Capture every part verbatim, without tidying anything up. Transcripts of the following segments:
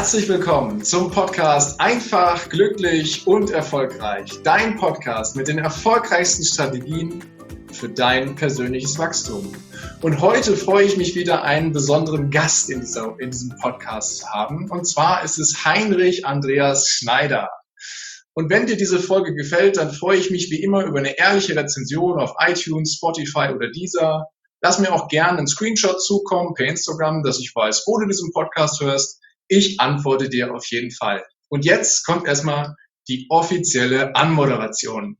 Herzlich willkommen zum Podcast Einfach, glücklich und erfolgreich. Dein Podcast mit den erfolgreichsten Strategien für dein persönliches Wachstum. Und heute freue ich mich wieder, einen besonderen Gast in, dieser, in diesem Podcast zu haben. Und zwar ist es Heinrich Andreas Schneider. Und wenn dir diese Folge gefällt, dann freue ich mich wie immer über eine ehrliche Rezension auf iTunes, Spotify oder Deezer. Lass mir auch gerne einen Screenshot zukommen per Instagram, dass ich weiß, wo du diesen Podcast hörst. Ich antworte dir auf jeden Fall. Und jetzt kommt erstmal die offizielle Anmoderation.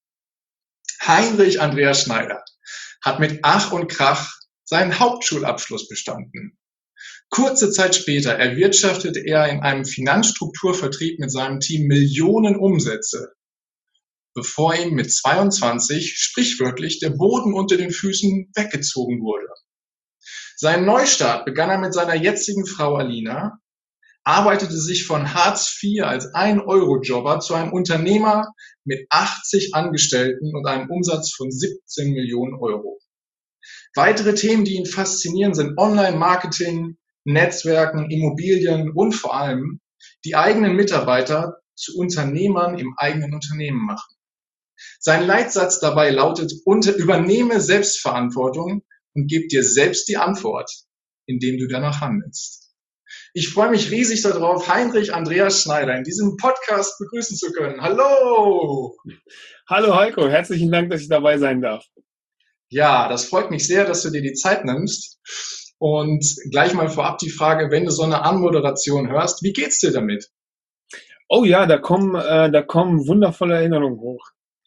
Heinrich Andreas Schneider hat mit Ach und Krach seinen Hauptschulabschluss bestanden. Kurze Zeit später erwirtschaftete er in einem Finanzstrukturvertrieb mit seinem Team Millionen Umsätze, bevor ihm mit zweiundzwanzig sprichwörtlich der Boden unter den Füßen weggezogen wurde. Seinen Neustart begann er mit seiner jetzigen Frau Alina, arbeitete sich von Hartz vier als ein-Euro-Jobber zu einem Unternehmer mit achtzig Angestellten und einem Umsatz von siebzehn Millionen Euro. Weitere Themen, die ihn faszinieren, sind Online-Marketing, Netzwerken, Immobilien und vor allem die eigenen Mitarbeiter zu Unternehmern im eigenen Unternehmen machen. Sein Leitsatz dabei lautet: unter, übernehme Selbstverantwortung und gib dir selbst die Antwort, indem du danach handelst. Ich freue mich riesig darauf, Heinrich Andreas Schneider in diesem Podcast begrüßen zu können. Hallo! Hallo Heiko, herzlichen Dank, dass ich dabei sein darf. Ja, das freut mich sehr, dass du dir die Zeit nimmst. Und gleich mal vorab die Frage, wenn du so eine Anmoderation hörst, wie geht's dir damit? Oh ja, da kommen, äh, da kommen wundervolle Erinnerungen hoch.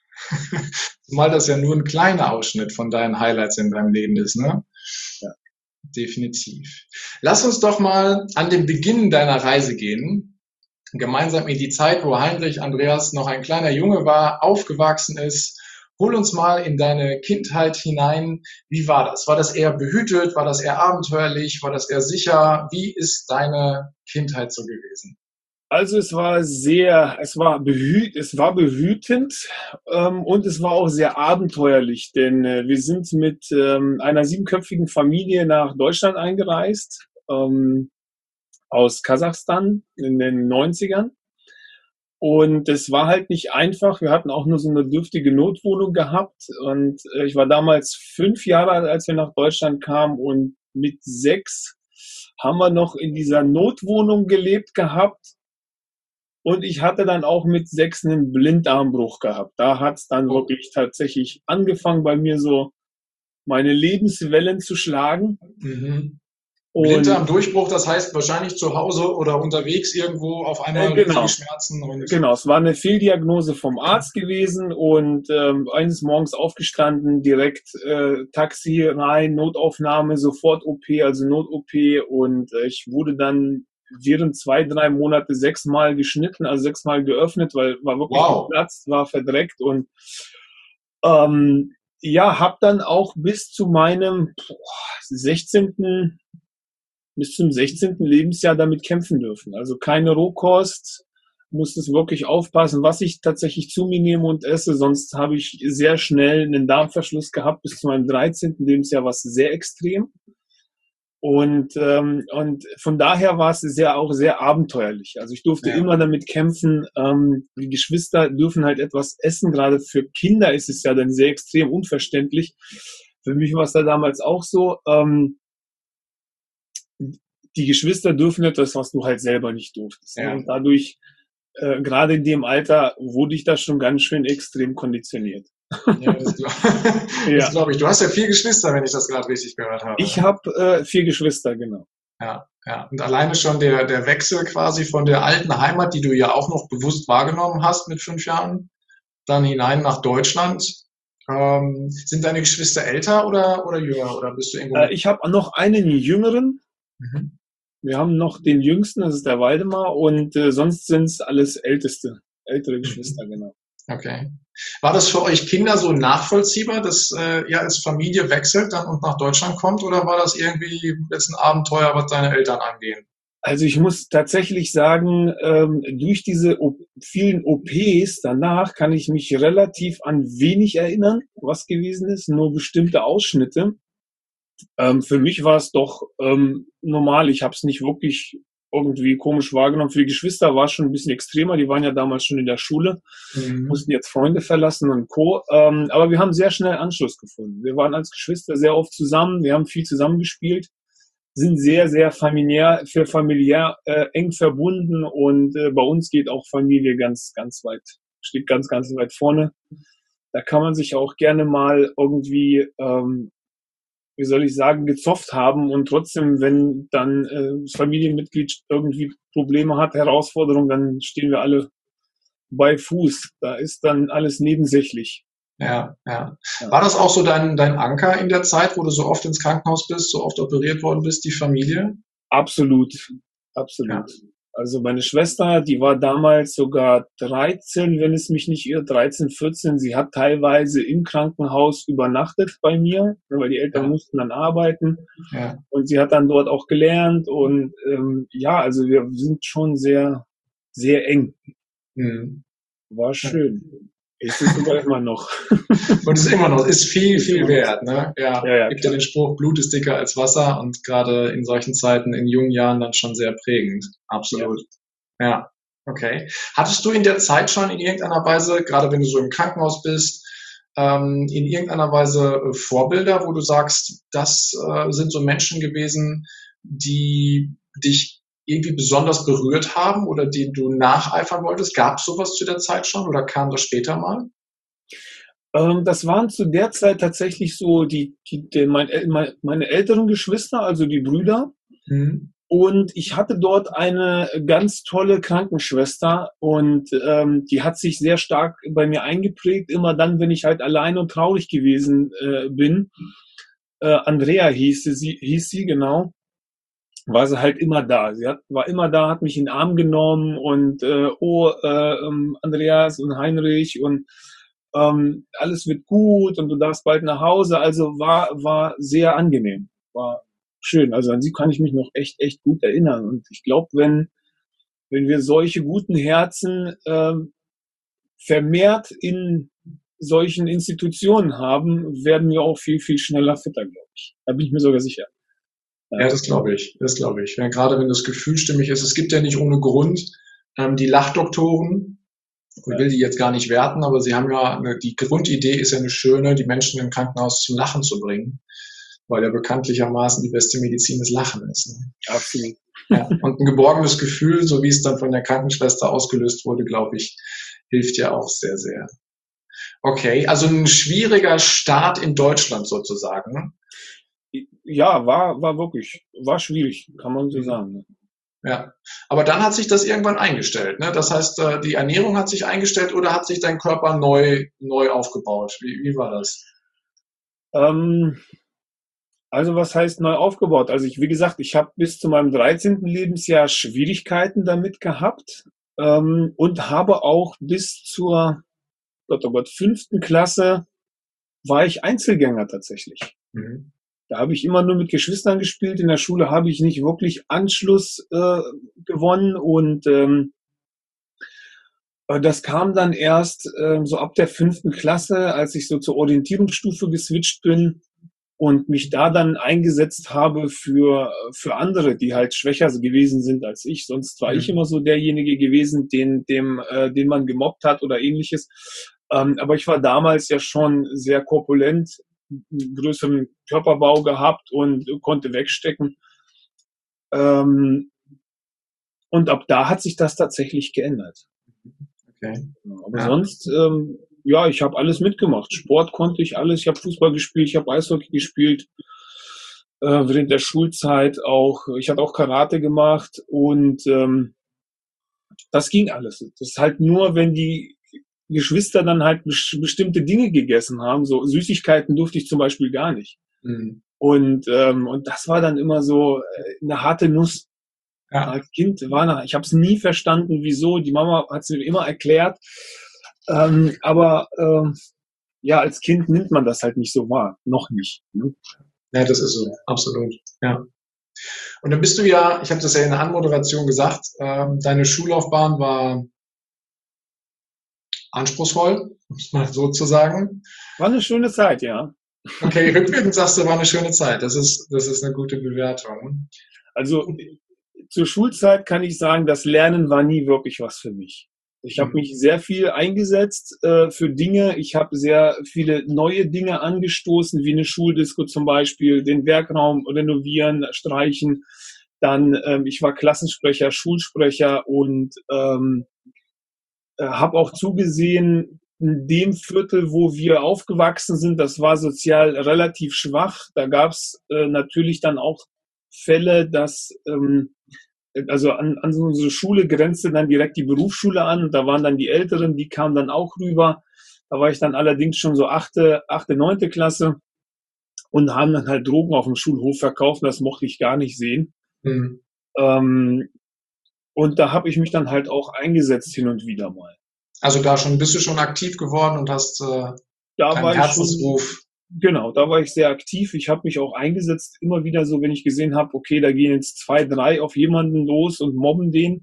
Zumal das ja nur ein kleiner Ausschnitt von deinen Highlights in deinem Leben ist, ne? Ja. Definitiv. Lass uns doch mal an den Beginn deiner Reise gehen. Gemeinsam in die Zeit, wo Heinrich Andreas noch ein kleiner Junge war, aufgewachsen ist. Hol uns mal in deine Kindheit hinein. Wie war das? War das eher behütet? War das eher abenteuerlich? War das eher sicher? Wie ist deine Kindheit so gewesen? Also es war sehr, es war behüt, es war behütend ähm, und es war auch sehr abenteuerlich, denn äh, wir sind mit ähm, einer siebenköpfigen Familie nach Deutschland eingereist, ähm, aus Kasachstan in den neunzigern. Und es war halt nicht einfach. Wir hatten auch nur so eine dürftige Notwohnung gehabt. Und äh, ich war damals fünf Jahre alt, als wir nach Deutschland kamen. Und mit sechs haben wir noch in dieser Notwohnung gelebt gehabt. Und ich hatte dann auch mit sechs einen Blinddarmbruch gehabt. Da hat es dann wirklich tatsächlich angefangen, bei mir so meine Lebenswellen zu schlagen. Mhm. Blinddarmdurchbruch, das heißt wahrscheinlich zu Hause oder unterwegs irgendwo auf einmal äh, genau. Schmerzen. Und genau, es war eine Fehldiagnose vom Arzt gewesen und ähm, eines Morgens aufgestanden, direkt äh, Taxi rein, Notaufnahme, sofort O P, also Not-O P, und äh, ich wurde dann während zwei, drei Monate sechsmal geschnitten, also sechsmal geöffnet, weil war wirklich wow. geplatzt, war verdreckt und ähm, ja, habe dann auch bis zu meinem boah, sechzehnten bis zum sechzehnten Lebensjahr damit kämpfen dürfen. Also keine Rohkost, musste es wirklich aufpassen, was ich tatsächlich zu mir nehme und esse, sonst habe ich sehr schnell einen Darmverschluss gehabt bis zu meinem dreizehnten Lebensjahr, was sehr extrem. Und, ähm, und von daher war es sehr, auch sehr abenteuerlich. Also ich durfte ja. immer damit kämpfen, ähm, die Geschwister dürfen halt etwas essen. Gerade für Kinder ist es ja dann sehr extrem unverständlich. Für mich war es da damals auch so. Ähm, die Geschwister dürfen etwas, was du halt selber nicht durftest. Ja. Und dadurch, äh, gerade in dem Alter, wurde ich da schon ganz schön extrem konditioniert. Ja, das glaube ja. glaub ich. Du hast ja vier Geschwister, wenn ich das gerade richtig gehört habe. Ich habe äh, vier Geschwister, genau. Ja, ja. Und alleine schon der, der Wechsel quasi von der alten Heimat, die du ja auch noch bewusst wahrgenommen hast mit fünf Jahren, dann hinein nach Deutschland. Ähm, sind deine Geschwister älter oder, oder jünger? Oder bist du irgendwo? Äh, ich habe noch einen jüngeren. Mhm. Wir haben noch den jüngsten, das ist der Waldemar, und äh, sonst sind es alles älteste, ältere Geschwister, genau. Okay. War das für euch Kinder so nachvollziehbar, dass äh, ihr als Familie wechselt dann und nach Deutschland kommt, oder war das irgendwie jetzt ein Abenteuer, was deine Eltern angehen? Also ich muss tatsächlich sagen, ähm, durch diese o- vielen O Ps danach kann ich mich relativ an wenig erinnern, was gewesen ist, nur bestimmte Ausschnitte. Ähm, für mich war es doch ähm, normal. Ich habe es nicht wirklich irgendwie komisch wahrgenommen. Für die Geschwister war es schon ein bisschen extremer. Die waren ja damals schon in der Schule, Mhm. mussten jetzt Freunde verlassen und Co. Ähm, aber wir haben sehr schnell Anschluss gefunden. Wir waren als Geschwister sehr oft zusammen. Wir haben viel zusammengespielt, sind sehr, sehr familiär, für familiär äh, eng verbunden und äh, bei uns geht auch Familie ganz, ganz weit, steht ganz, ganz weit vorne. Da kann man sich auch gerne mal irgendwie, ähm, wie soll ich sagen, gezofft haben und trotzdem, wenn dann äh, das Familienmitglied irgendwie Probleme hat, Herausforderungen, dann stehen wir alle bei Fuß. Da ist dann alles nebensächlich. Ja, ja. Ja. War das auch so dein, dein Anker in der Zeit, wo du so oft ins Krankenhaus bist, so oft operiert worden bist, die Familie? Absolut, Ja. absolut. Also meine Schwester, die war damals sogar dreizehn, wenn es mich nicht irrt, dreizehn, vierzehn. Sie hat teilweise im Krankenhaus übernachtet bei mir, weil die Eltern Ja. mussten dann arbeiten. Ja. Und sie hat dann dort auch gelernt. Und ähm, ja, also wir sind schon sehr, sehr eng. Mhm. War schön. Ist es sogar immer noch. Und es ist immer noch, ist viel, Ist viel immer noch. wert. Ne? Ja, Ja, ja, gibt ja klar. den Spruch, Blut ist dicker als Wasser und gerade in solchen Zeiten, in jungen Jahren dann schon sehr prägend. Absolut. Ja, okay. Hattest du in der Zeit schon in irgendeiner Weise, gerade wenn du so im Krankenhaus bist, ähm, in irgendeiner Weise äh, Vorbilder, wo du sagst, das äh, sind so Menschen gewesen, die dich irgendwie besonders berührt haben oder denen du nacheifern wolltest? Gab es sowas zu der Zeit schon oder kam das später mal? Ähm, das waren zu der Zeit tatsächlich so die, die, die mein, El- mein, meine älteren Geschwister, also die Brüder. Mhm. Und ich hatte dort eine ganz tolle Krankenschwester und ähm, die hat sich sehr stark bei mir eingeprägt. Immer dann, wenn ich halt allein und traurig gewesen äh, bin, äh, Andrea hieß sie, hieß sie genau, war sie halt immer da. Sie hat, war immer da, hat mich in den Arm genommen und äh, oh, äh, ähm, Andreas und Heinrich und ähm, alles wird gut und du darfst bald nach Hause. Also war, war sehr angenehm, war schön. Also an sie kann ich mich noch echt, echt gut erinnern. Und ich glaube, wenn, wenn wir solche guten Herzen ähm, vermehrt in solchen Institutionen haben, werden wir auch viel, viel schneller fitter, glaube ich. Da bin ich mir sogar sicher. Ja, das glaube ich, das glaube ich. Ja, gerade wenn das Gefühl stimmig ist, es gibt ja nicht ohne Grund ähm, die Lachdoktoren. Ich will die jetzt gar nicht werten, aber sie haben ja, eine, die Grundidee ist ja eine schöne, die Menschen im Krankenhaus zum Lachen zu bringen, weil ja bekanntlichermaßen die beste Medizin das Lachen ist. Ne? Absolut. Ja, und ein geborgenes Gefühl, so wie es dann von der Krankenschwester ausgelöst wurde, glaube ich, hilft ja auch sehr, sehr. Okay, also ein schwieriger Start in Deutschland sozusagen. Ja, war, war wirklich, war schwierig, kann man so sagen. Ne? Ja, aber dann hat sich das irgendwann eingestellt. Ne? Das heißt, äh, die Ernährung hat sich eingestellt oder hat sich dein Körper neu, neu aufgebaut? Wie, wie war das? Ähm, also was heißt neu aufgebaut? Also ich, wie gesagt, ich habe bis zu meinem dreizehnten Lebensjahr Schwierigkeiten damit gehabt ähm, und habe auch bis zur, Gott, oh Gott, fünften Klasse war ich Einzelgänger tatsächlich. Mhm. Da habe ich immer nur mit Geschwistern gespielt. In der Schule habe ich nicht wirklich Anschluss äh, gewonnen und ähm, das kam dann erst äh, so ab der fünften Klasse, als ich so zur Orientierungsstufe geswitcht bin und mich da dann eingesetzt habe für, für andere, die halt schwächer gewesen sind als ich. Sonst war ich Mhm. immer so derjenige gewesen, den, dem, äh, den man gemobbt hat oder ähnliches. Ähm, aber ich war damals ja schon sehr korpulent, einen größeren Körperbau gehabt und konnte wegstecken. Ähm, und ab da hat sich das tatsächlich geändert. Okay. Aber Ja. sonst, ähm, ja, ich habe alles mitgemacht. Sport konnte ich alles. Ich habe Fußball gespielt, ich habe Eishockey gespielt, äh, während der Schulzeit auch. Ich hatte auch Karate gemacht und ähm, das ging alles. Das ist halt nur, wenn die Geschwister dann halt bes- bestimmte Dinge gegessen haben. So Süßigkeiten durfte ich zum Beispiel gar nicht. Mhm. Und, ähm, und das war dann immer so äh, eine harte Nuss. Ja. Als Kind war nach, ich habe es nie verstanden, wieso. Die Mama hat es mir immer erklärt. Ähm, aber ähm, ja, als Kind nimmt man das halt nicht so wahr. Noch nicht. Ne? Ja, das ist so, absolut. Ja. Und dann bist du ja, ich habe das ja in der Anmoderation gesagt, ähm, deine Schullaufbahn war anspruchsvoll, um es mal so zu sagen. War eine schöne Zeit, ja. Okay, rückwirkend sagst du, war eine schöne Zeit. Das ist, das ist eine gute Bewertung. Also zur Schulzeit kann ich sagen, das Lernen war nie wirklich was für mich. Ich habe mich sehr viel eingesetzt äh, für Dinge. Ich habe sehr viele neue Dinge angestoßen, wie eine Schuldisco zum Beispiel, den Werkraum renovieren, streichen. Dann, ähm, ich war Klassensprecher, Schulsprecher und ähm, äh, habe auch zugesehen, in dem Viertel, wo wir aufgewachsen sind, das war sozial relativ schwach. Da gab es äh, natürlich dann auch Fälle, dass ähm, also an, an so unsere Schule grenzte dann direkt die Berufsschule an und da waren dann die Älteren, die kamen dann auch rüber. Da war ich dann allerdings schon so achte, achte, neunte Klasse und haben dann halt Drogen auf dem Schulhof verkauft. Das mochte ich gar nicht sehen. Mhm. Ähm, und da habe ich mich dann halt auch eingesetzt hin und wieder mal. Also da schon bist du schon aktiv geworden und hast äh, Da deinen war ich schon, Herzensruf. genau, da war ich sehr aktiv. Ich habe mich auch eingesetzt, immer wieder so, wenn ich gesehen habe, okay, da gehen jetzt zwei, drei auf jemanden los und mobben den.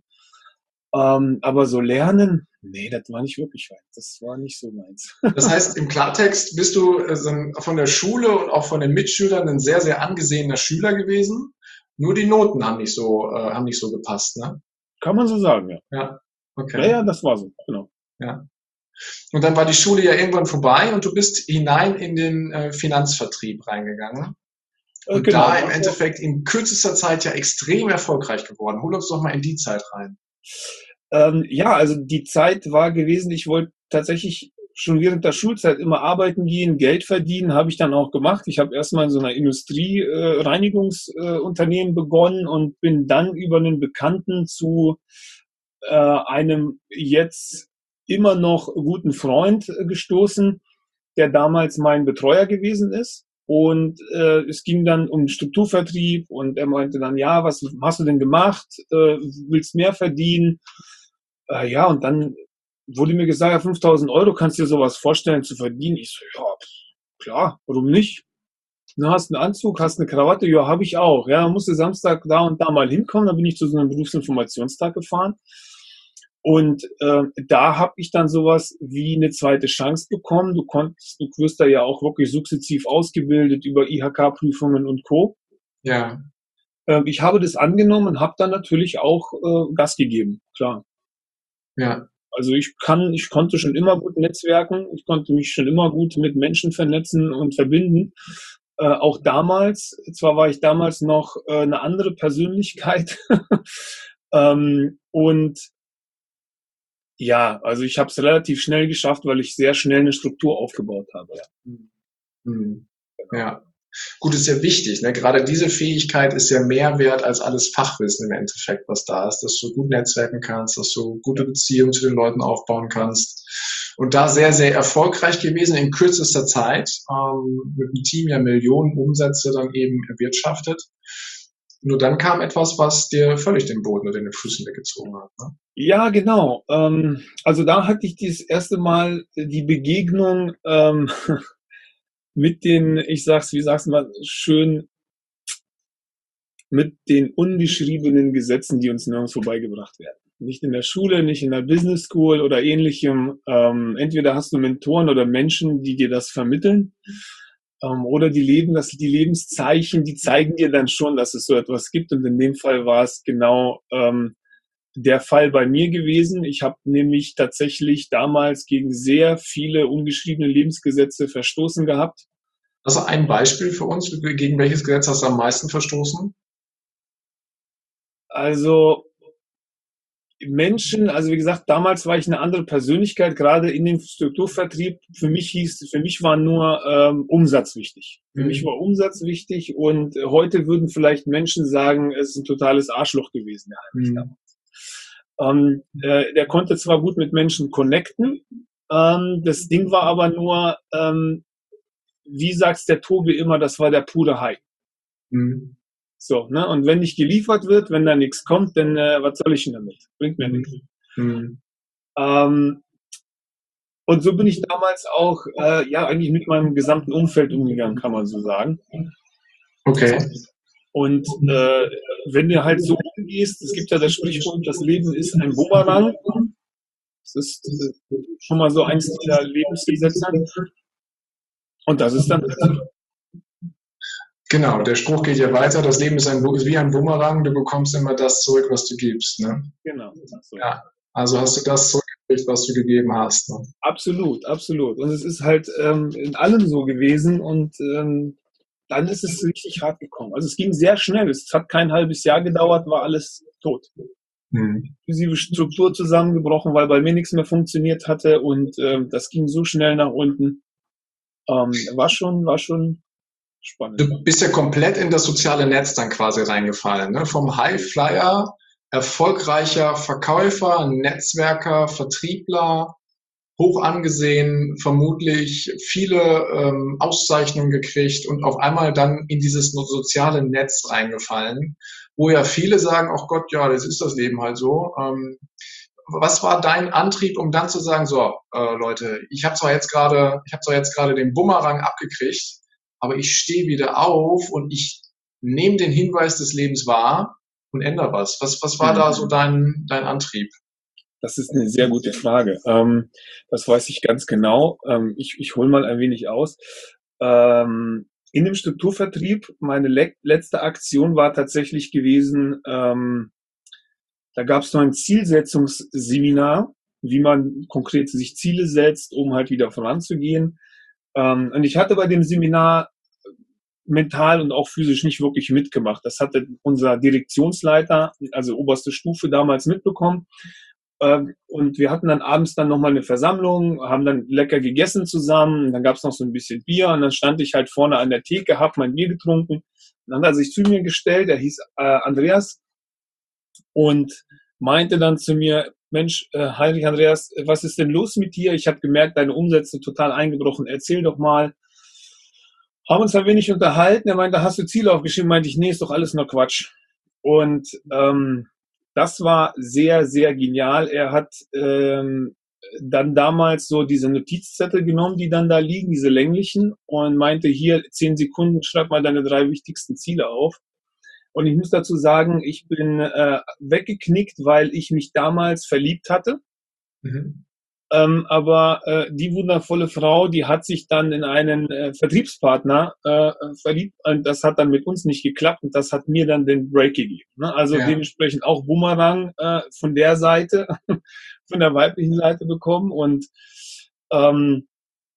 Ähm, aber so lernen, nee, das war nicht wirklich weit. Das war nicht so meins. Das heißt, im Klartext bist du äh, so ein- von der Schule und auch von den Mitschülern ein sehr, sehr angesehener Schüler gewesen. Nur die Noten haben nicht so, äh, haben nicht so gepasst, ne? Kann man so sagen, ja. Ja, okay. Ja, ja, das war so, genau. Ja. Und dann war die Schule ja irgendwann vorbei und du bist hinein in den äh, Finanzvertrieb reingegangen. Äh, Und genau. da im Endeffekt in kürzester Zeit ja extrem erfolgreich geworden. Hol uns doch mal in die Zeit rein. Ähm, ja, also die Zeit war gewesen, ich wollte tatsächlich schon während der Schulzeit immer arbeiten gehen, Geld verdienen, habe ich dann auch gemacht. Ich habe erstmal in so einer Industriereinigungsunternehmen äh, begonnen und bin dann über einen Bekannten zu äh, einem jetzt immer noch guten Freund äh, gestoßen, der damals mein Betreuer gewesen ist. Und äh, es ging dann um Strukturvertrieb und er meinte dann, ja, was hast du denn gemacht? Äh, willst mehr verdienen? Äh, ja, und dann wurde mir gesagt, ja, fünftausend Euro, kannst du dir sowas vorstellen zu verdienen? Ich so, ja, klar, warum nicht? Du hast einen Anzug, hast eine Krawatte, ja, habe ich auch. Ja, musste Samstag da und da mal hinkommen, dann bin ich zu so einem Berufsinformationstag gefahren. Und äh, da habe ich dann sowas wie eine zweite Chance bekommen. Du konntest, du wirst da ja auch wirklich sukzessiv ausgebildet über I H K-Prüfungen und Co. Ja. Äh, ich habe das angenommen und habe dann natürlich auch äh, Gas gegeben, klar. Ja. Also ich kann, ich konnte schon immer gut netzwerken, ich konnte mich schon immer gut mit Menschen vernetzen und verbinden. Äh, auch damals, zwar war ich damals noch äh, eine andere Persönlichkeit ähm, und ja, also ich habe es relativ schnell geschafft, weil ich sehr schnell eine Struktur aufgebaut habe. Ja. Hm. Ja. Gut, ist ja wichtig. Ne? Gerade diese Fähigkeit ist ja mehr wert als alles Fachwissen im Endeffekt, was da ist, dass du gut netzwerken kannst, dass du gute Beziehungen zu den Leuten aufbauen kannst. Und da sehr, sehr erfolgreich gewesen in kürzester Zeit, ähm, mit dem Team ja Millionen Umsätze dann eben erwirtschaftet. Nur dann kam etwas, was dir völlig den Boden unter den Füßen weggezogen hat. Ne? Ja, genau. Ähm, also da hatte ich das erste Mal die Begegnung ähm, mit den, ich sag's, wie sag's mal schön, mit den ungeschriebenen Gesetzen, die uns nirgendwo beigebracht werden. Nicht in der Schule, nicht in der Business School oder ähnlichem. Ähm, entweder hast du Mentoren oder Menschen, die dir das vermitteln, ähm, oder die leben, das die Lebenszeichen, die zeigen dir dann schon, dass es so etwas gibt. Und in dem Fall war es genau ähm, der Fall bei mir gewesen. Ich habe nämlich tatsächlich damals gegen sehr viele ungeschriebene Lebensgesetze verstoßen gehabt. Also ein Beispiel für uns, gegen welches Gesetz hast du am meisten verstoßen? Also Menschen, also wie gesagt, damals war ich eine andere Persönlichkeit, gerade in dem Strukturvertrieb. Für mich hieß, für mich war nur ähm, Umsatz wichtig. Für Mhm. mich war Umsatz wichtig und heute würden vielleicht Menschen sagen, es ist ein totales Arschloch gewesen, der Heinrich damals. Ähm, äh, der konnte zwar gut mit Menschen connecten, ähm, das Ding war aber nur, ähm, wie sagt's der Tobi immer, das war der pure Hype. Mhm. So, ne? Und wenn nicht geliefert wird, wenn da nichts kommt, dann äh, was soll ich denn damit? Bringt mir nichts. Mhm. Ähm, und so bin ich damals auch, äh, ja, eigentlich mit meinem gesamten Umfeld umgegangen, kann man so sagen. Okay. Und äh, wenn du halt so umgehst, es gibt ja das Sprichwort, das Leben ist ein Bumerang. Das ist äh, schon mal so eins dieser Lebensgesetze. Und das ist dann Genau, der Spruch geht ja weiter, das Leben ist, ein, ist wie ein Bumerang, du bekommst immer das zurück, was du gibst. Ne? Genau. So. Ja, also hast du das zurückgekriegt, was du gegeben hast. Ne? Absolut, absolut. Und es ist halt ähm, in allem so gewesen und ähm, dann ist es richtig hart gekommen. Also es ging sehr schnell. Es hat kein halbes Jahr gedauert, war alles tot. Hm. Inklusive Struktur zusammengebrochen, weil bei mir nichts mehr funktioniert hatte und ähm, das ging so schnell nach unten. Ähm, war schon, war schon spannend. Du bist ja komplett in das soziale Netz dann quasi reingefallen. Ne? Vom Highflyer, erfolgreicher Verkäufer, Netzwerker, Vertriebler, hoch angesehen, vermutlich viele ähm, Auszeichnungen gekriegt und auf einmal dann in dieses soziale Netz reingefallen, wo ja viele sagen, ach Gott, ja, das ist das Leben halt so. Ähm, was war dein Antrieb, um dann zu sagen, so, äh, Leute, ich habe zwar jetzt gerade, ich habe zwar jetzt gerade den Bumerang abgekriegt, aber ich stehe wieder auf und ich nehme den Hinweis des Lebens wahr und ändere was. Was, was war da so dein, dein Antrieb? Das ist eine sehr gute Frage. Ähm, das weiß ich ganz genau. Ähm, ich ich hole mal ein wenig aus. Ähm, in dem Strukturvertrieb, meine le letzte Aktion war tatsächlich gewesen, ähm, da gab es noch ein Zielsetzungsseminar, wie man konkret sich Ziele setzt, um halt wieder voranzugehen. Ähm, und ich hatte bei dem Seminar mental und auch physisch nicht wirklich mitgemacht. Das hatte unser Direktionsleiter, also oberste Stufe, damals mitbekommen. Ähm, und wir hatten dann abends dann nochmal eine Versammlung, haben dann lecker gegessen zusammen. Dann gab es noch so ein bisschen Bier und dann stand ich halt vorne an der Theke, hab mein Bier getrunken. Und dann hat er sich zu mir gestellt, er hieß äh, Andreas und meinte dann zu mir, Mensch, äh, Heinrich Andreas, was ist denn los mit dir? Ich habe gemerkt, deine Umsätze total eingebrochen. Erzähl doch mal. Haben uns ein wenig unterhalten. Er meinte, hast du Ziele aufgeschrieben? Meinte ich, nee, ist doch alles nur Quatsch. Und ähm, das war sehr, sehr genial. Er hat ähm, dann damals so diese Notizzettel genommen, die dann da liegen, diese länglichen, und meinte, hier, zehn Sekunden, schreib mal deine drei wichtigsten Ziele auf. Und ich muss dazu sagen, ich bin äh, weggeknickt, weil ich mich damals verliebt hatte. Mhm. Ähm, aber äh, die wundervolle Frau, die hat sich dann in einen äh, Vertriebspartner äh, verliebt und das hat dann mit uns nicht geklappt und das hat mir dann den Break gegeben. Ne? Also Ja. dementsprechend auch Bumerang äh, von der Seite, von der weiblichen Seite bekommen und ähm,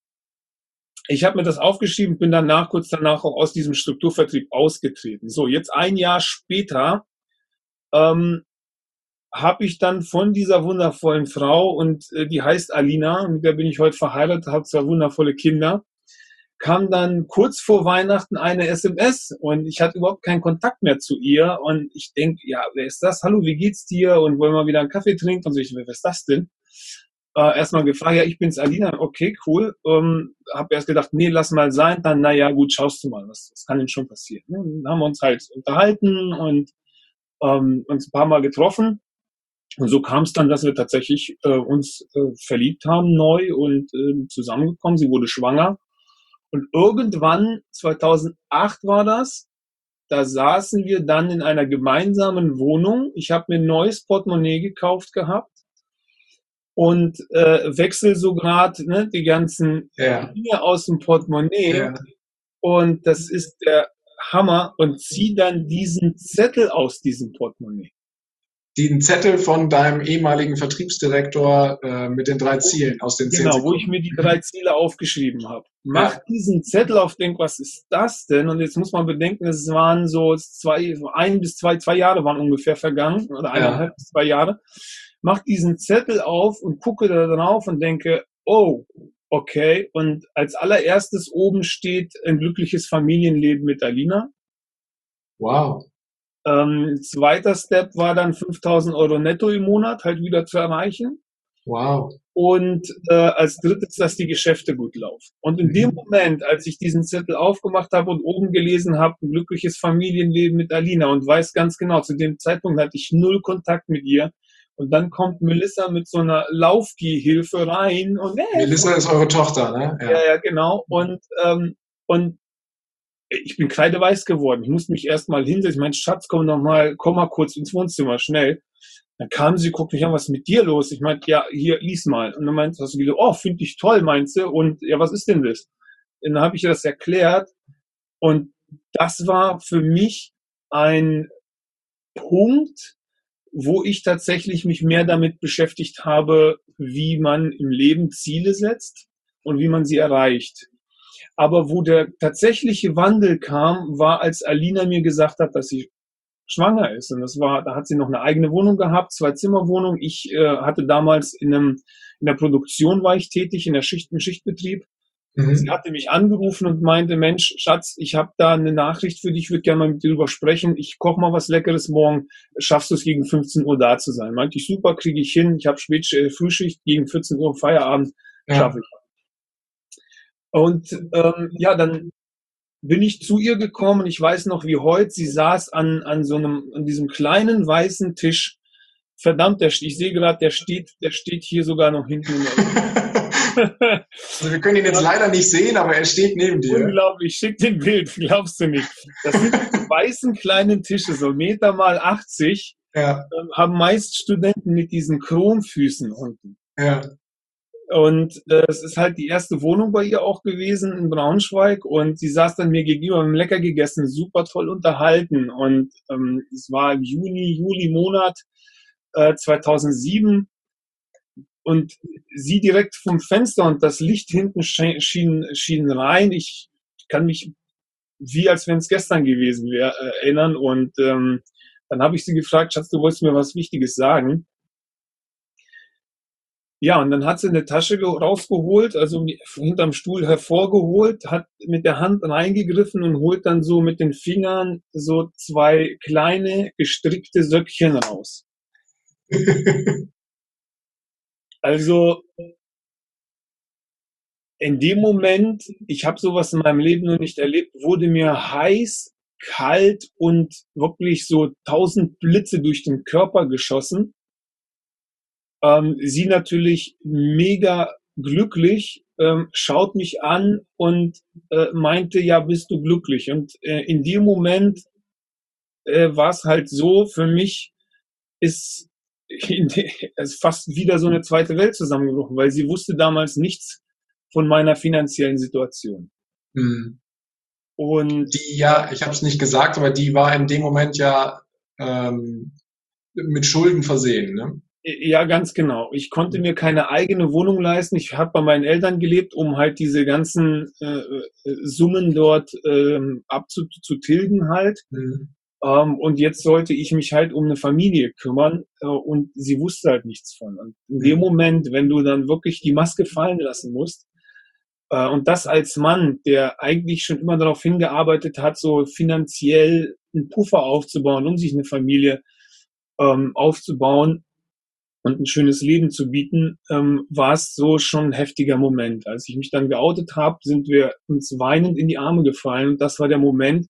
ich habe mir das aufgeschrieben, bin danach kurz danach auch aus diesem Strukturvertrieb ausgetreten. So, jetzt ein Jahr später ähm, habe ich dann von dieser wundervollen Frau und äh, die heißt Alina, mit der bin ich heute verheiratet, habe zwei wundervolle Kinder, kam dann kurz vor Weihnachten eine S M S und ich hatte überhaupt keinen Kontakt mehr zu ihr und ich denke, ja, wer ist das? Hallo, wie geht's dir? Und wollen wir wieder einen Kaffee trinken? Und so, ich, wer ist das denn? Äh, erstmal gefragt, ja, ich bin's Alina, okay, cool. Ähm, habe erst gedacht, nee, lass mal sein, dann, naja, gut, schaust du mal, was, was kann denn schon passieren? Ne? Dann haben wir uns halt unterhalten und ähm, uns ein paar Mal getroffen. Und so kam es dann, dass wir tatsächlich äh, uns äh, verliebt haben neu und äh, zusammengekommen. Sie wurde schwanger. Und irgendwann, zweitausendacht war das, da saßen wir dann in einer gemeinsamen Wohnung. Ich habe mir ein neues Portemonnaie gekauft gehabt und äh, wechsel so gerade ne, die ganzen Ja. Dinge aus dem Portemonnaie. Ja. Und das ist der Hammer. Und zieh dann diesen Zettel aus diesem Portemonnaie. Den Zettel von deinem ehemaligen Vertriebsdirektor äh, mit den drei Zielen aus den zehn Genau, wo Sekunden. ich mir die drei Ziele aufgeschrieben habe. Mach Ja. diesen Zettel auf, denk, was ist das denn? Und jetzt muss man bedenken, es waren so zwei, ein bis zwei, zwei Jahre waren ungefähr vergangen, oder eineinhalb Ja. bis zwei Jahre. Mach diesen Zettel auf und gucke da drauf und denke, oh, okay. Und als allererstes oben steht ein glückliches Familienleben mit Alina. Wow. Ähm, zweiter Step war dann fünftausend Euro netto im Monat halt wieder zu erreichen. Wow. Und äh, als drittes, dass die Geschäfte gut laufen. Und in Mhm. dem Moment, als ich diesen Zettel aufgemacht habe und oben gelesen habe, ein glückliches Familienleben mit Alina und weiß ganz genau, zu dem Zeitpunkt hatte ich null Kontakt mit ihr. Und dann kommt Melissa mit so einer Laufgehhilfe rein und hey, Melissa ist eure Tochter, ne? ja, ja, genau. Und, ähm, und ich bin kreideweiß geworden. Ich musste mich erst mal hinsetzen. Ich meinte, Schatz, komm noch mal, komm mal kurz ins Wohnzimmer, schnell. Dann kam sie, guckt mich an, was ist mit dir los? Ich meinte, ja, hier, lies mal. Und dann meinte sie, gesagt, oh, finde ich toll, meinst du? Und ja, was ist denn das? Und dann habe ich ihr das erklärt. Und das war für mich ein Punkt, wo ich tatsächlich mich mehr damit beschäftigt habe, wie man im Leben Ziele setzt und wie man sie erreicht. Aber wo der tatsächliche Wandel kam, war, als Alina mir gesagt hat, dass sie schwanger ist. Und das war, da hat sie noch eine eigene Wohnung gehabt, zwei Zimmerwohnung. Ich äh, hatte damals in einem, in der Produktion war ich tätig, in der Schicht, im Schichtbetrieb. Sie Mhm. hatte mich angerufen und meinte, Mensch, Schatz, ich habe da eine Nachricht für dich, ich würde gerne mal mit dir drüber sprechen. Ich koche mal was Leckeres morgen. Schaffst du es, gegen fünfzehn Uhr da zu sein? Meinte ich, super, kriege ich hin. Ich habe spät äh, Frühschicht, gegen vierzehn Uhr Feierabend, Ja. schaffe ich. Und ähm, ja, dann bin ich zu ihr gekommen. Ich weiß noch wie heute, sie saß an, an so einem, an diesem kleinen weißen Tisch. Verdammt, der, ich sehe gerade, der steht, der steht hier sogar noch hinten in der Also wir können ihn jetzt leider nicht sehen, aber er steht neben dir. Unglaublich, schick den Bild, glaubst du nicht. Das sind diese weißen kleinen Tische, so Meter mal achtzig, Ja, ähm, haben meist Studenten mit diesen Chromfüßen unten. ja. Und äh, es ist halt die erste Wohnung bei ihr auch gewesen in Braunschweig und sie saß dann mir gegenüber, wir haben lecker gegessen, super toll unterhalten und ähm, es war im Juni, Juli Monat äh, zweitausendsieben und sie direkt vom Fenster und das Licht hinten schien, schien, schien rein. Ich kann mich wie als wenn es gestern gewesen wäre, äh, erinnern. Und ähm, dann habe ich sie gefragt, Schatz, du wolltest mir was Wichtiges sagen. Ja, und dann hat sie eine Tasche rausgeholt, also hinterm Stuhl hervorgeholt, hat mit der Hand reingegriffen und holt dann so mit den Fingern so zwei kleine gestrickte Söckchen raus. Also in dem Moment, ich habe sowas in meinem Leben noch nicht erlebt, wurde mir heiß, kalt und wirklich so tausend Blitze durch den Körper geschossen. Ähm, sie natürlich mega glücklich, ähm, schaut mich an und äh, meinte, ja, bist du glücklich? Und äh, in dem Moment äh, war es halt so, für mich ist in de, ist fast wieder so eine zweite Welt zusammengebrochen, weil sie wusste damals nichts von meiner finanziellen Situation. Hm. Und Die ja, ich habe es nicht gesagt, aber die war in dem Moment ja ähm, mit Schulden versehen, ne? ja, ganz genau. Ich konnte mir keine eigene Wohnung leisten. Ich habe bei meinen Eltern gelebt, um halt diese ganzen äh, äh, Summen dort ähm, abzutilgen halt. Hm. Ähm, und jetzt sollte ich mich halt um eine Familie kümmern äh, und sie wusste halt nichts von. Und in dem Hm. Moment, wenn du dann wirklich die Maske fallen lassen musst, äh, und das als Mann, der eigentlich schon immer darauf hingearbeitet hat, so finanziell einen Puffer aufzubauen, um sich eine Familie ähm, aufzubauen, und ein schönes Leben zu bieten, ähm, war es so schon ein heftiger Moment. Als ich mich dann geoutet habe, sind wir uns weinend in die Arme gefallen. Und das war der Moment,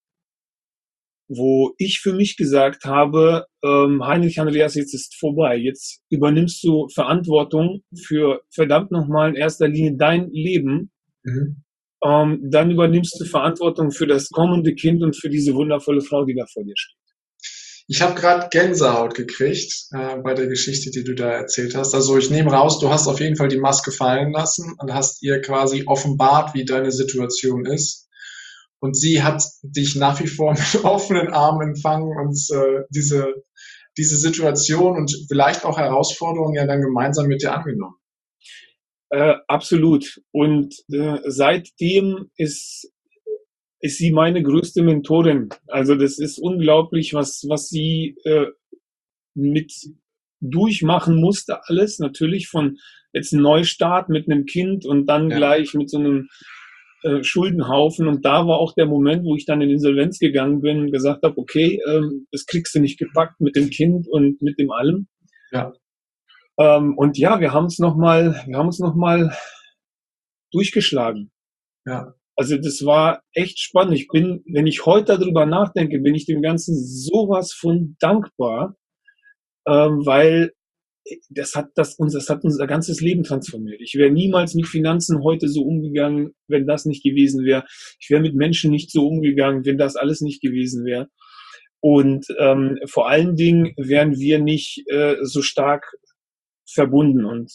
wo ich für mich gesagt habe, ähm, Heinrich Andreas, jetzt ist vorbei. Jetzt übernimmst du Verantwortung für verdammt nochmal in erster Linie dein Leben. Mhm. Ähm, dann übernimmst du Verantwortung für das kommende Kind und für diese wundervolle Frau, die da vor dir steht. Ich habe gerade Gänsehaut gekriegt äh, bei der Geschichte, die du da erzählt hast. Also ich nehme raus, du hast auf jeden Fall die Maske fallen lassen und hast ihr quasi offenbart, wie deine Situation ist. Und sie hat dich nach wie vor mit offenen Armen empfangen und äh, diese, diese Situation und vielleicht auch Herausforderungen ja dann gemeinsam mit dir angenommen. Äh, absolut. Und äh, seitdem ist ist sie meine größte Mentorin. Also das ist unglaublich, was, was sie äh, mit durchmachen musste, alles natürlich von jetzt ein Neustart mit einem Kind und dann Ja. gleich mit so einem äh, Schuldenhaufen. Und da war auch der Moment, wo ich dann in Insolvenz gegangen bin und gesagt habe, okay, ähm, das kriegst du nicht gepackt mit dem Kind und mit dem allem. Ja. Ähm, und ja, wir haben es nochmal, wir haben uns nochmal durchgeschlagen. Ja. Also das war echt spannend. Ich bin, wenn ich heute darüber nachdenke, bin ich dem Ganzen sowas von dankbar, ähm, weil das hat das uns, das hat unser ganzes Leben transformiert. Ich wäre niemals mit Finanzen heute so umgegangen, wenn das nicht gewesen wäre. Ich wäre mit Menschen nicht so umgegangen, wenn das alles nicht gewesen wäre. Und ähm, vor allen Dingen wären wir nicht äh, so stark verbunden und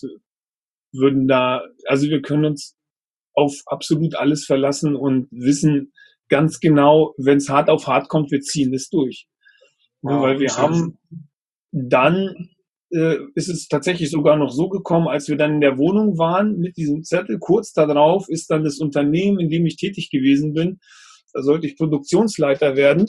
würden da, also wir können uns auf absolut alles verlassen und wissen, ganz genau, wenn es hart auf hart kommt, wir ziehen das durch. Ne, Wow, weil wir schön. haben dann, äh, ist es tatsächlich sogar noch so gekommen, als wir dann in der Wohnung waren mit diesem Zettel, kurz darauf ist dann das Unternehmen, in dem ich tätig gewesen bin, da sollte ich Produktionsleiter werden,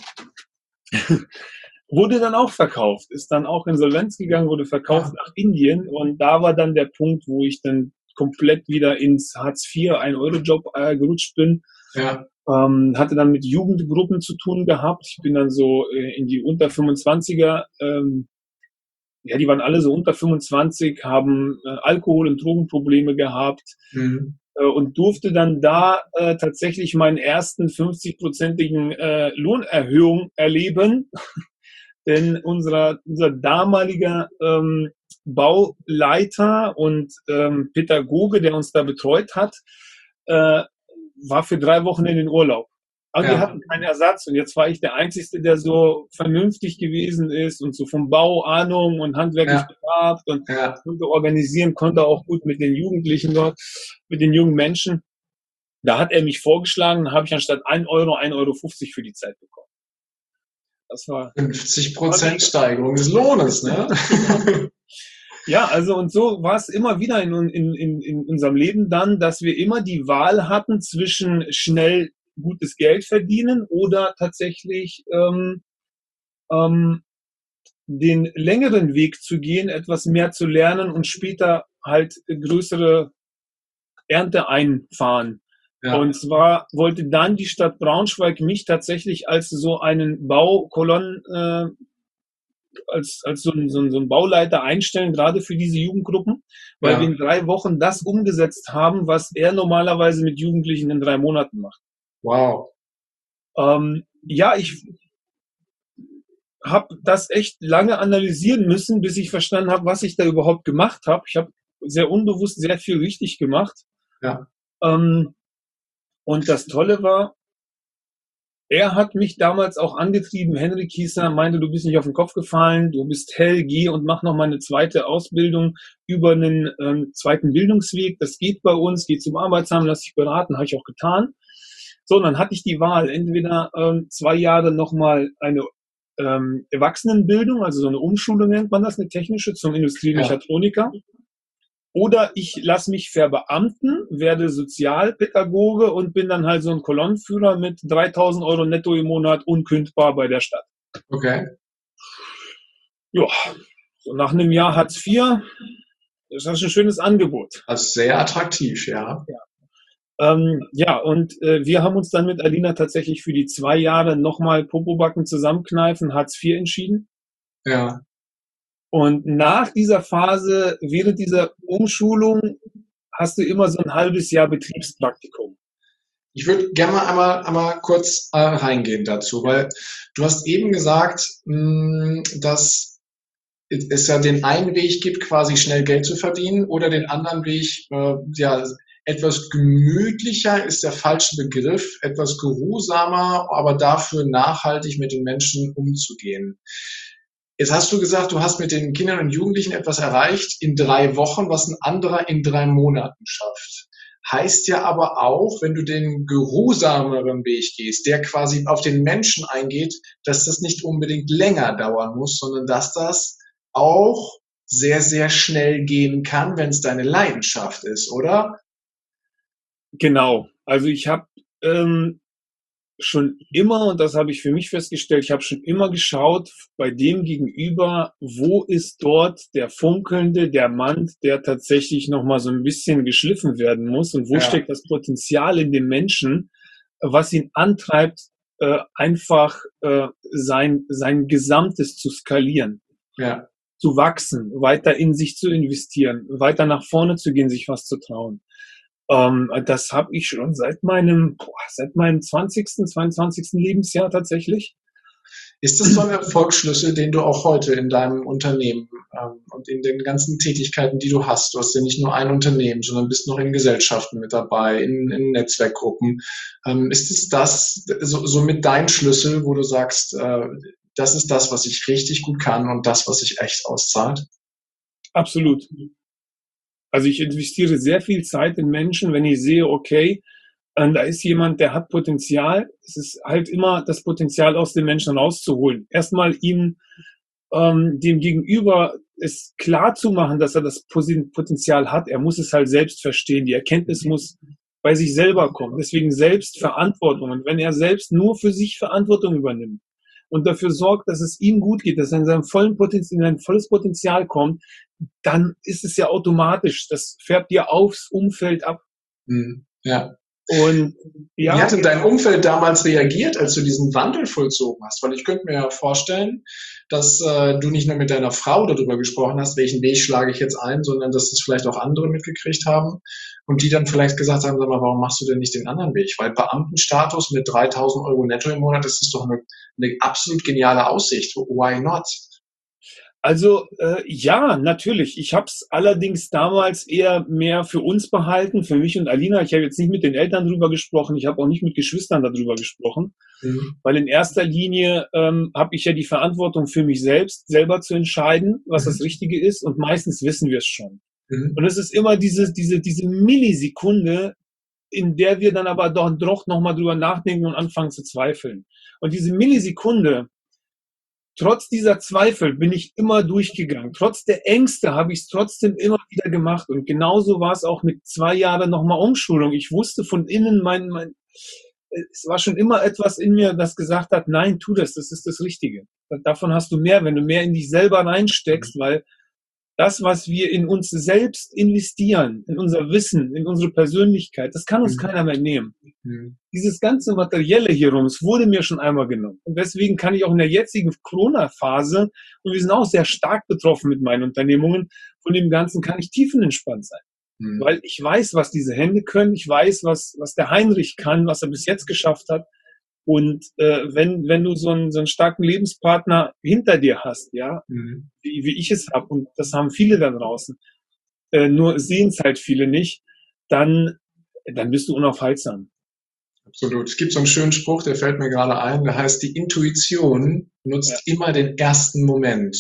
wurde dann auch verkauft, ist dann auch insolvenz gegangen, wurde verkauft Ja, nach Indien und da war dann der Punkt, wo ich dann komplett wieder ins Hartz vier, ein-Euro-Job äh, gerutscht bin. ja, Ähm, hatte dann mit Jugendgruppen zu tun gehabt. Ich bin dann so äh, in die unter fünfundzwanziger, ähm, ja, die waren alle so unter fünfundzwanzig, haben äh, Alkohol- und Drogenprobleme gehabt mhm. äh, und durfte dann da äh, tatsächlich meinen ersten fünfzig-prozentigen äh, Lohnerhöhung erleben. Denn unser, unser damaliger ähm, Bauleiter und ähm, Pädagoge, der uns da betreut hat, äh, war für drei Wochen in den Urlaub. Aber wir Ja, hatten keinen Ersatz und jetzt war ich der Einzige, der so vernünftig gewesen ist und so vom Bau Ahnung und handwerklich ja, begabt und ja. konnte organisieren, konnte auch gut mit den Jugendlichen dort, mit den jungen Menschen. Da hat er mich vorgeschlagen, habe ich anstatt ein Euro, ein Euro fünfzig für die Zeit bekommen. Das war, fünfzig war Prozent richtig. Steigerung des Lohnes, ne? Genau. Ja, also und so war es immer wieder in, in, in, in unserem Leben dann, dass wir immer die Wahl hatten zwischen schnell gutes Geld verdienen oder tatsächlich ähm, ähm, den längeren Weg zu gehen, etwas mehr zu lernen und später halt größere Ernte einfahren. Ja, Und zwar wollte dann die Stadt Braunschweig mich tatsächlich als so einen Baukolonnen äh, als, als so ein, so, ein, so ein Bauleiter einstellen, gerade für diese Jugendgruppen, weil wir ja. in drei Wochen das umgesetzt haben, was er normalerweise mit Jugendlichen in drei Monaten macht. Wow. Ähm, ja, ich habe das echt lange analysieren müssen, bis ich verstanden habe, was ich da überhaupt gemacht habe. Ich habe sehr unbewusst sehr viel richtig gemacht. Ja, Ähm, und das Tolle war, er hat mich damals auch angetrieben. Henry Kieser meinte, du bist nicht auf den Kopf gefallen, du bist hell, geh und mach noch mal eine zweite Ausbildung über einen ähm, zweiten Bildungsweg. Das geht bei uns, geh zum Arbeitsamt, lass dich beraten, habe ich auch getan. So, und dann hatte ich die Wahl, entweder ähm, zwei Jahre noch mal eine ähm, Erwachsenenbildung, also so eine Umschulung nennt man das, eine technische zum ja. Industriemechatroniker. Oder ich lasse mich verbeamten, werde Sozialpädagoge und bin dann halt so ein Kolonnenführer mit dreitausend Euro netto im Monat unkündbar bei der Stadt. Okay. Ja, so nach einem Jahr Hartz vier, das ist ein schönes Angebot. Also sehr attraktiv, ja. Ja, ähm, ja und äh, wir haben uns dann mit Alina tatsächlich für die zwei Jahre nochmal Popobacken zusammenkneifen, Hartz vier entschieden. Ja. Und nach dieser Phase, während dieser Umschulung, hast du immer so ein halbes Jahr Betriebspraktikum. Ich würde gerne mal einmal, einmal kurz äh, reingehen dazu, Ja. weil du hast eben gesagt, mh, dass es ja den einen Weg gibt, quasi schnell Geld zu verdienen, oder den anderen Weg, äh, ja, etwas gemütlicher ist der falsche Begriff, etwas geruhsamer, aber dafür nachhaltig mit den Menschen umzugehen. Jetzt hast du gesagt, du hast mit den Kindern und Jugendlichen etwas erreicht in drei Wochen, was ein anderer in drei Monaten schafft. Heißt ja aber auch, wenn du den geruhsameren Weg gehst, der quasi auf den Menschen eingeht, dass das nicht unbedingt länger dauern muss, sondern dass das auch sehr, sehr schnell gehen kann, wenn es deine Leidenschaft ist, oder? Genau. Also ich habe ähm, schon immer, und das habe ich für mich festgestellt, ich habe schon immer geschaut, bei dem Gegenüber, wo ist dort der Funkelnde, der Mann, der tatsächlich nochmal so ein bisschen geschliffen werden muss und wo Ja, steckt das Potenzial in dem Menschen, was ihn antreibt, äh, einfach äh, sein, sein Gesamtes zu skalieren, ja. zu wachsen, weiter in sich zu investieren, weiter nach vorne zu gehen, sich was zu trauen. Ähm, das habe ich schon seit meinem, boah, seit meinem zwanzigsten, zweiundzwanzigsten Lebensjahr tatsächlich. Ist das so ein Erfolgsschlüssel, den du auch heute in deinem Unternehmen ähm, und in den ganzen Tätigkeiten, die du hast, du hast ja nicht nur ein Unternehmen, sondern bist noch in Gesellschaften mit dabei, in, in Netzwerkgruppen. Ähm, ist es das, so, so mit dein Schlüssel, wo du sagst, äh, das ist das, was ich richtig gut kann und das, was sich echt auszahlt? Absolut. Also ich investiere sehr viel Zeit in Menschen, wenn ich sehe, okay, Und da ist jemand, der hat Potenzial. Es ist halt immer das Potenzial aus dem Menschen rauszuholen. Erstmal ihm ähm, dem Gegenüber es klar zu machen, dass er das Potenzial hat. Er muss es halt selbst verstehen. Die Erkenntnis muss bei sich selber kommen. Deswegen Selbstverantwortung. Und wenn er selbst nur für sich Verantwortung übernimmt und dafür sorgt, dass es ihm gut geht, dass er in seinem vollen Potenzial, in sein volles Potenzial kommt, dann ist es ja automatisch. Das färbt dir aufs Umfeld ab. Mhm. Ja. Und ja. Wie hat denn dein Umfeld damals reagiert, als du diesen Wandel vollzogen hast? Weil ich könnte mir ja vorstellen, dass äh, du nicht nur mit deiner Frau darüber gesprochen hast, welchen Weg schlage ich jetzt ein, sondern dass das vielleicht auch andere mitgekriegt haben und die dann vielleicht gesagt haben, sag mal, warum machst du denn nicht den anderen Weg? Weil Beamtenstatus mit dreitausend Euro netto im Monat, das ist doch eine, eine absolut geniale Aussicht. Why not? Also äh, ja, natürlich. Ich habe es allerdings damals eher mehr für uns behalten, für mich und Alina. Ich habe jetzt nicht mit den Eltern drüber gesprochen, ich habe auch nicht mit Geschwistern darüber gesprochen, mhm. weil in erster Linie ähm, habe ich ja die Verantwortung für mich selbst, selber zu entscheiden, was mhm. das Richtige ist, und meistens wissen wir es schon. Mhm. Und es ist immer diese, diese, diese Millisekunde, in der wir dann aber doch, doch nochmal drüber nachdenken und anfangen zu zweifeln. Und diese Millisekunde, trotz dieser Zweifel bin ich immer durchgegangen. Trotz der Ängste habe ich es trotzdem immer wieder gemacht. Und genauso war es auch mit zwei Jahren nochmal Umschulung. Ich wusste von innen, mein, mein, es war schon immer etwas in mir, das gesagt hat, nein, tu das, das ist das Richtige. Davon hast du mehr, wenn du mehr in dich selber reinsteckst, weil das, was wir in uns selbst investieren, in unser Wissen, in unsere Persönlichkeit, das kann uns mhm. keiner mehr nehmen. Mhm. Dieses ganze Materielle hier rum, es wurde mir schon einmal genommen. Und deswegen kann ich auch in der jetzigen Corona-Phase, und wir sind auch sehr stark betroffen mit meinen Unternehmungen, von dem Ganzen kann ich tiefenentspannt sein. Mhm. Weil ich weiß, was diese Hände können, ich weiß, was, was der Heinrich kann, was er bis jetzt geschafft hat. Und äh, wenn wenn du so einen so einen starken Lebenspartner hinter dir hast, ja, mhm. wie, wie ich es habe, und das haben viele da draußen, äh, nur sehen es halt viele nicht, dann dann bist du unaufhaltsam. Absolut. Es gibt so einen schönen Spruch, der fällt mir gerade ein, der heißt, die Intuition nutzt ja. immer den ersten Moment.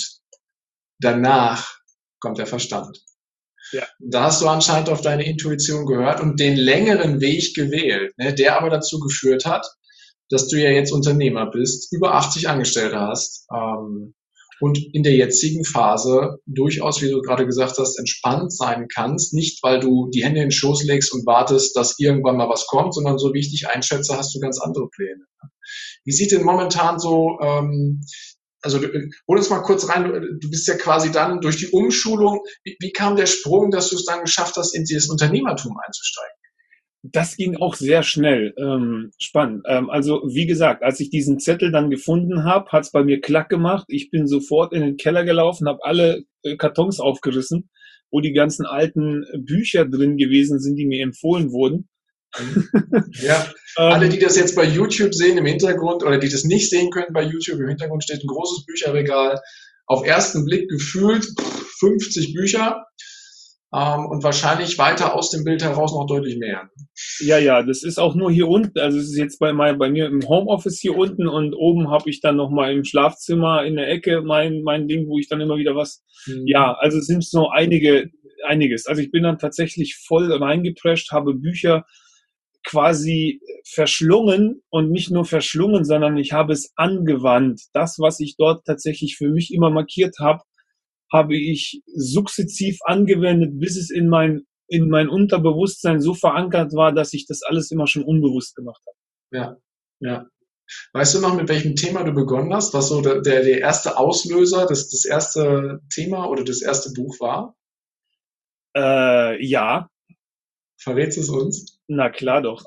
Danach kommt der Verstand. Ja. Da hast du anscheinend auf deine Intuition gehört und den längeren Weg gewählt, ne, der aber dazu geführt hat, dass du ja jetzt Unternehmer bist, über achtzig Angestellte hast ähm, und in der jetzigen Phase durchaus, wie du gerade gesagt hast, entspannt sein kannst. Nicht, weil du die Hände in den Schoß legst und wartest, dass irgendwann mal was kommt, sondern so wie ich dich einschätze, hast du ganz andere Pläne. Wie sieht denn momentan so, ähm, also hol uns mal kurz rein, du bist ja quasi dann durch die Umschulung, wie, wie kam der Sprung, dass du es dann geschafft hast, in dieses Unternehmertum einzusteigen? Das ging auch sehr schnell. Ähm, spannend. Ähm, also wie gesagt, als ich diesen Zettel dann gefunden habe, hat es bei mir klack gemacht. Ich bin sofort in den Keller gelaufen, habe alle äh, Kartons aufgerissen, wo die ganzen alten Bücher drin gewesen sind, die mir empfohlen wurden. Ja, alle, die das jetzt bei YouTube sehen im Hintergrund oder die das nicht sehen können bei YouTube, im Hintergrund steht ein großes Bücherregal. Auf ersten Blick gefühlt fünfzig Bücher. Um, und wahrscheinlich weiter aus dem Bild heraus noch deutlich mehr. Ja, ja, das ist auch nur hier unten, also es ist jetzt bei, mein, bei mir im Homeoffice hier unten, und oben habe ich dann nochmal im Schlafzimmer in der Ecke mein, mein Ding, wo ich dann immer wieder was, mhm. ja, also es sind so einige, einiges. Also ich bin dann tatsächlich voll reingeprescht, habe Bücher quasi verschlungen, und nicht nur verschlungen, sondern ich habe es angewandt. Das, was ich dort tatsächlich für mich immer markiert habe, habe ich sukzessiv angewendet, bis es in mein, in mein Unterbewusstsein so verankert war, dass ich das alles immer schon unbewusst gemacht habe. Ja, ja. Weißt du noch, mit welchem Thema du begonnen hast? Was so der, der erste Auslöser, das, das erste Thema oder das erste Buch war? Äh, ja. Verrätst du es uns? Na klar doch.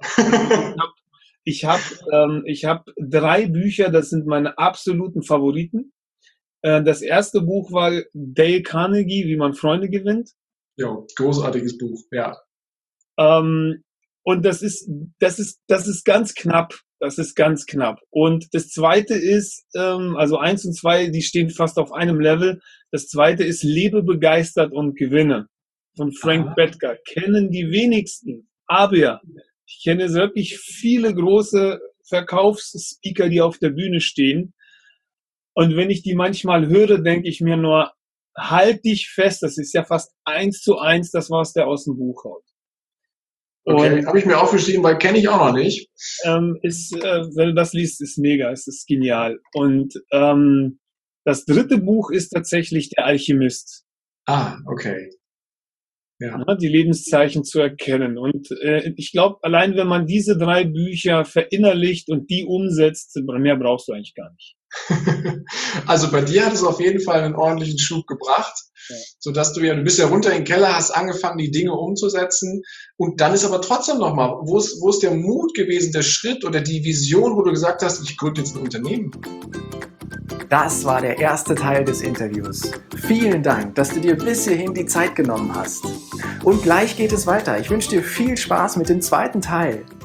Ich habe ähm, ich hab drei Bücher, das sind meine absoluten Favoriten. Das erste Buch war Dale Carnegie, wie man Freunde gewinnt. Ja, großartiges Buch, ja. Ähm, und das ist, das ist, das ist ganz knapp. Das ist ganz knapp. Und das zweite ist, ähm, also eins und zwei, die stehen fast auf einem Level. Das zweite ist Lebe begeistert und gewinne von Frank Aha. Bettger. Kennen die wenigsten. Aber ich kenne wirklich viele große Verkaufsspeaker, die auf der Bühne stehen. Und wenn ich die manchmal höre, denke ich mir nur, halt dich fest, das ist ja fast eins zu eins das, was der aus dem Buch haut. Okay, Und habe ich mir aufgeschrieben, weil kenne ich auch noch nicht. ähm, ist, äh, wenn du das liest, ist mega, es ist genial. Und ähm, das dritte Buch ist tatsächlich Der Alchemist. Ah, okay. Ja. Ne, die Lebenszeichen zu erkennen. Und äh, ich glaube, allein wenn man diese drei Bücher verinnerlicht und die umsetzt, mehr brauchst du eigentlich gar nicht. Also bei dir hat es auf jeden Fall einen ordentlichen Schub gebracht, Ja. sodass du ja, du bist ja runter in den Keller, hast angefangen, die Dinge umzusetzen. Und dann ist aber trotzdem nochmal, wo ist, wo ist der Mut gewesen, der Schritt oder die Vision, wo du gesagt hast, ich gründe jetzt ein Unternehmen? Das war der erste Teil des Interviews. Vielen Dank, dass du dir bis hierhin die Zeit genommen hast. Und gleich geht es weiter. Ich wünsche dir viel Spaß mit dem zweiten Teil.